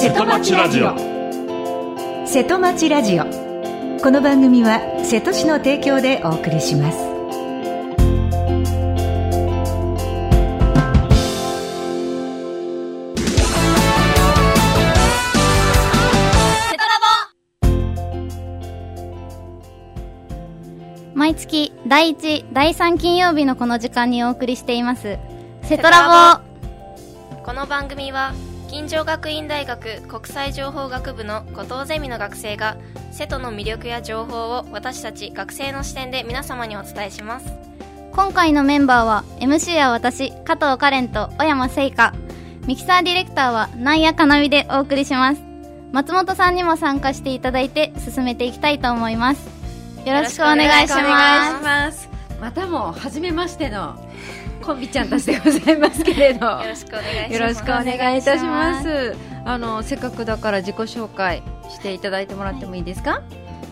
瀬戸町ラジオ。 瀬戸町ラジオ。この番組は瀬戸市の提供でお送りします。 毎月第1、第3金曜日のこの時間にお送りしています瀬戸ラボ。 この番組は金城学院大学国際情報学部の後藤ゼミの学生が瀬戸の魅力や情報を私たち学生の視点で皆様にお伝えします。 今回のメンバーは MC は私加藤カレンと小山聖華、ミキサーディレクターはなんやかなみでお送りします。松本さんにも参加していただいて進めていきたいと思います。よろしくお願いします。 またも初めましてのコンビちゃんたちでございますけれどよろしくお願いします。 よろしくお願いいたします。せっかくだから自己紹介していただいてもらってもいいですか？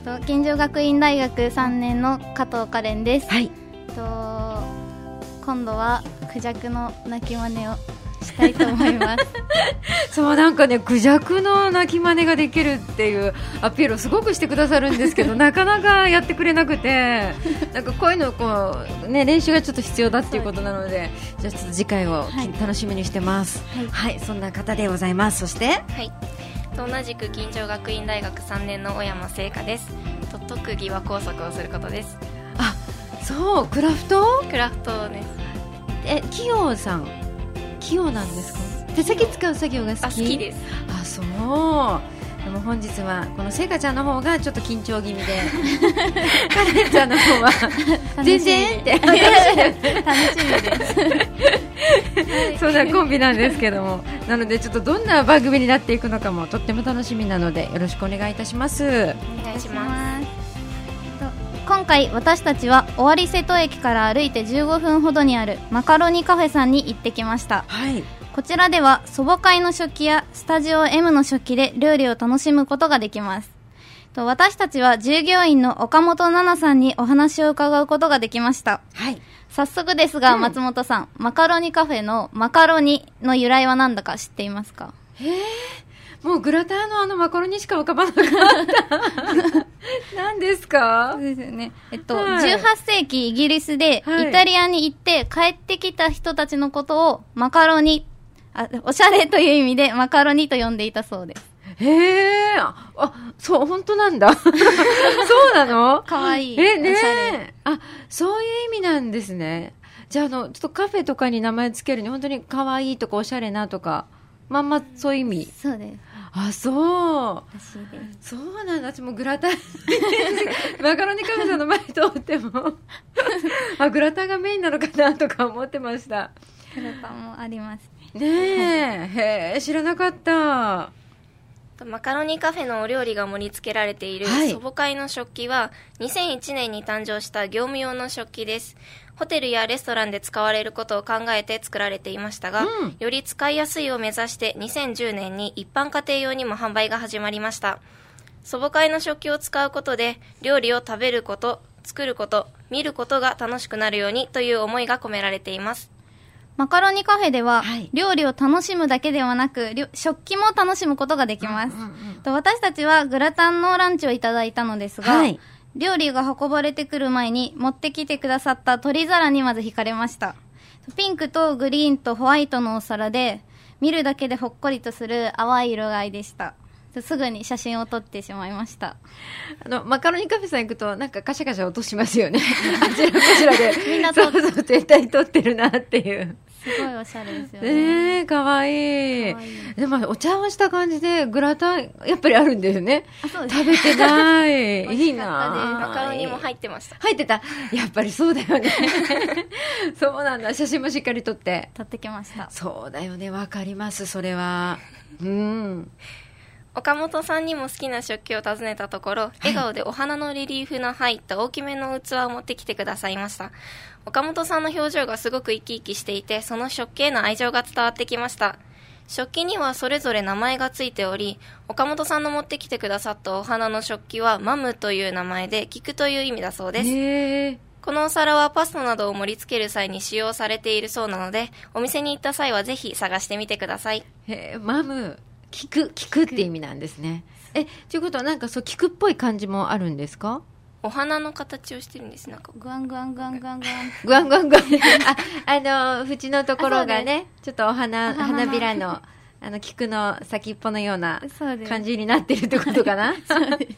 はい。 今度はクジャクの鳴き真似をしたいと思いますそうなんかね、クジャクの鳴き真似ができるっていうアピールをすごくしてくださるんですけどなかなかやってくれなくて、なんかこういうの練習がちょっと必要だっていうことなので、じゃあちょっと次回を楽しみにしてます。はい、そんな方でございます。そして同じく金城学院大学3年の小山聖華です。特技は工作をすることです。 あ、そう、クラフトです。 器用さん、器用なんですか？手先使う作業が好き？ 好きです。 あ、そう。でも本日はこの聖華ちゃんの方がちょっと緊張気味でカレンちゃんの方は全然って楽しみですそんなコンビなんですけども、なのでちょっとどんな番組になっていくのかもとっても楽しみなのでよろしくお願いいたします。 お願いします。 今回私たちは尾張瀬戸駅から歩いて15分ほどにあるマカロニカフェさんに行ってきました。 はい。 こちらでは祖母会の食器やスタジオ M の食器で料理を楽しむことができます。私たちは従業員の岡本奈々さんにお話を伺うことができました。 はい。 早速ですが、松本さん、マカロニカフェのマカロニの由来は何だか知っていますか？ もうグラタンのマカロニしか浮かばなかった何ですか？ そうですよね。18世紀イギリスでイタリアに行って帰ってきた人たちのことをマカロニ、おしゃれという意味でマカロニと呼んでいたそうです。 そう、本当なんだそうなの？ かわいい。 おしゃれ。そういう意味なんですね。じゃあちょっとカフェとかに名前つけるに本当にかわいいとかおしゃれなとかまんまそういう意味。 そうです。 そうらしいです。 そうなんだ。私もグラタンマカロニカフェさんの前通ってもグラタンがメインなのかなとか思ってました。 グラタンもありますね。へえ、知らなかった。 マカロニカフェのお料理が盛り付けられている祖母会の食器は2001年に誕生した業務用の食器です。ホテルやレストランで使われることを考えて作られていましたが、より使いやすいを目指して2010年に一般家庭用にも販売が始まりました。祖母会の食器を使うことで料理を食べること、作ること、見ることが楽しくなるようにという思いが込められています。 マカロニカフェでは、料理を楽しむだけではなく食器も楽しむことができます。私たちはグラタンのランチをいただいたのですが、料理が運ばれてくる前に持ってきてくださった取り皿にまず惹かれました。ピンクとグリーンとホワイトのお皿で見るだけでほっこりとする淡い色合いでした。すぐに写真を撮ってしまいました。 マカロニカフェさん行くとなんかカシャカシャ音しますよねあちらこちらでみんなそう絶対撮ってるなっていうすごいおしゃれですよね。 かわいい。でもお茶をした感じでグラタンやっぱりあるんですね。 そうです。 食べてないいいな。 マカロニも入ってました。 入ってた。やっぱりそうだよねそうなんだ。写真もしっかり撮ってきました。 そうだよね、わかりますそれは。 岡本さんにも好きな食器を尋ねたところ、笑顔でお花のレリーフの入った大きめの器を持ってきてくださいました。岡本さんの表情がすごく生き生きしていて、その食器への愛情が伝わってきました。食器にはそれぞれ名前がついており、岡本さんの持ってきてくださったお花の食器はマムという名前で菊という意味だそうです。このお皿はパスタなどを盛り付ける際に使用されているそうなので、お店に行った際はぜひ探してみてください。 マム聞くって意味なんですね。ということはなんかそう聞くっぽい感じもあるんですか？ お花の形をしてるんです。なんかグワングワングワングワングワングワングワングワン縁のところがねちょっと花びらの菊の先っぽのような感じになってるってことかな。そうです、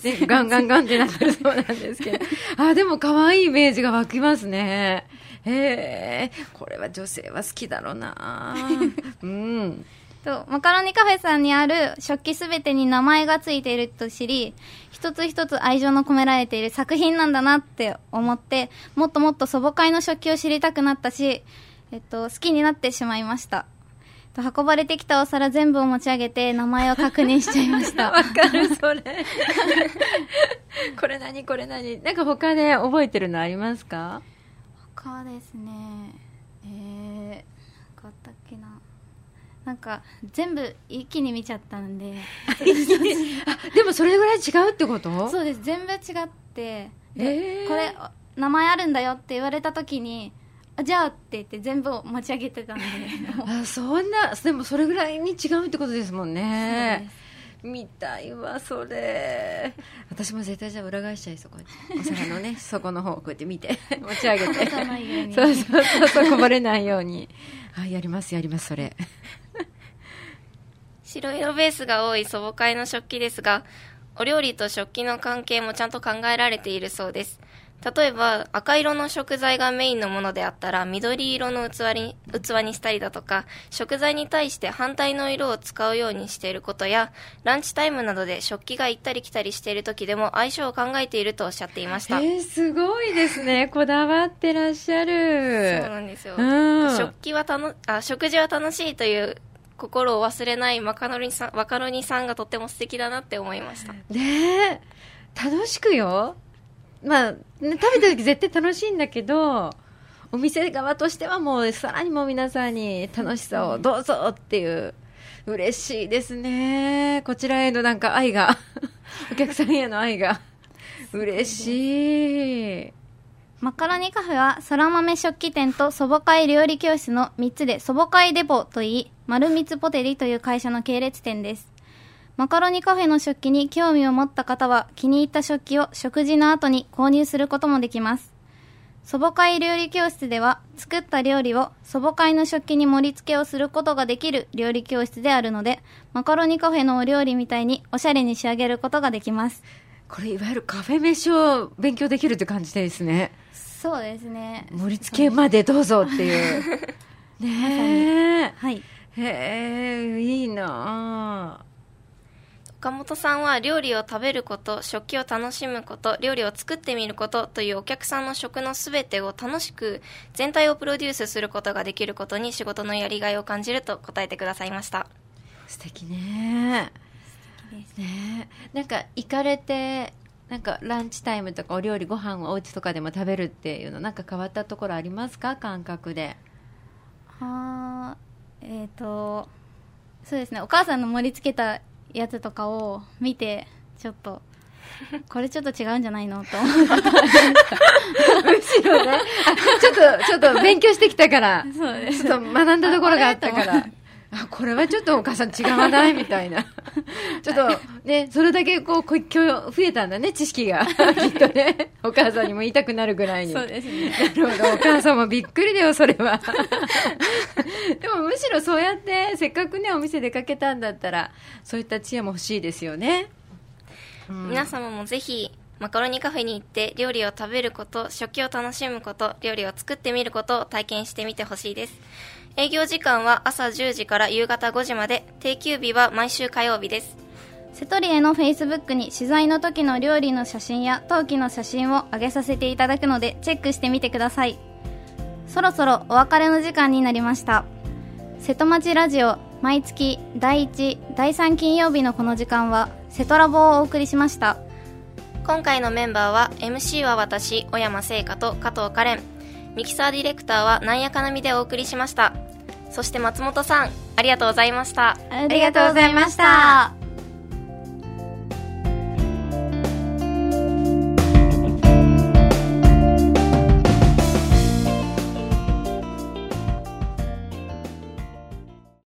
ね、ガンガンガンってなってるそうなんですけどでも可愛いイメージが湧きますね。これは女性は好きだろうな。うんマカロニカフェさんにある食器すべてに名前がついていると知り、一つ一つ愛情の込められている作品なんだなって思って、もっともっと祖母会の食器を知りたくなったし、好きになってしまいました。運ばれてきたお皿全部を持ち上げて名前を確認しちゃいました。 わかるそれ。これ何なんか他で覚えてるのありますか？ 他ですね。なんかあったっけな。なんか全部一気に見ちゃったんででもそれぐらい違うってこと？ そうです、全部違って、これ名前あるんだよって言われた時にじゃあって言って全部持ち上げてたんでそんなでもそれぐらいに違うってことですもんね。見たいわそれ。私も絶対じゃあ裏返しちゃいそう。こうやってお皿のね底の方をこうやって見て持ち上げてそうこぼれないようにやりますそれ。 白色ベースが多い祖母会の食器ですが、お料理と食器の関係もちゃんと考えられているそうです。例えば赤色の食材がメインのものであったら緑色の器にしたりだとか、食材に対して反対の色を使うようにしていることや、ランチタイムなどで食器が行ったり来たりしている時でも相性を考えているとおっしゃっていました。 すごいですね。こだわってらっしゃる。 そうなんですよ。食事は楽しいという心を忘れないマカロニさんがとっても素敵だなって思いました。 楽しくよ。食べた時絶対楽しいんだけど、お店側としてはもうさらにもう皆さんに楽しさをどうぞっていう、嬉しいですね。こちらへのなんか愛がお客さんへの愛が嬉しい。 マカロニカフェは空豆食器店と祖母会料理教室の3つで祖母会デポといい、丸光ポテリという会社の系列店です。マカロニカフェの食器に興味を持った方は気に入った食器を食事の後に購入することもできます。祖母会料理教室では作った料理を祖母会の食器に盛り付けをすることができる料理教室であるので、マカロニカフェのお料理みたいにおしゃれに仕上げることができます。 これいわゆるカフェ飯を勉強できるって感じですね。 そうですね。 盛り付けまでどうぞっていうねえ、 はい、 いいなぁ。 岡本さんは料理を食べること、食器を楽しむこと、料理を作ってみることというお客さんの食のすべてを楽しく全体をプロデュースすることができることに仕事のやりがいを感じると答えてくださいました。 素敵ね。素敵ですね。なんか行かれてなんかランチタイムとかお料理ご飯をお家とかでも食べるっていうのなんか変わったところありますか？感覚で。 そうですね、お母さんの盛り付けたやつとかを見てちょっとこれちょっと違うんじゃないのと思ったむしろねちょっと勉強してきたからそうです、 ちょっと学んだところがあったからこれはちょっとお母さん違わないみたいなちょっとねそれだけこう今日増えたんだね、知識がきっとねお母さんにも言いたくなるぐらいに。 そうですね。 なるほど、お母さんもびっくりだよそれはでもむしろそうやってせっかくねお店出かけたんだったらそういった知恵も欲しいですよね。 皆様もぜひマカロニカフェに行って料理を食べること、食器を楽しむこと、料理を作ってみることを体験してみてほしいです。営業時間は朝10時から夕方5時まで、定休日は毎週火曜日です。 セトリエのフェイスブックに取材の時の料理の写真や陶器の写真を上げさせていただくのでチェックしてみてください。そろそろお別れの時間になりました。瀬戸町ラジオ毎月第1、第3金曜日のこの時間はセトラボをお送りしました。 今回のメンバーは MC は私、小山聖華と加藤可憐、ミキサーディレクターはなんやかなみでお送りしました。そして松本さん、ありがとうございました。 ありがとうございました。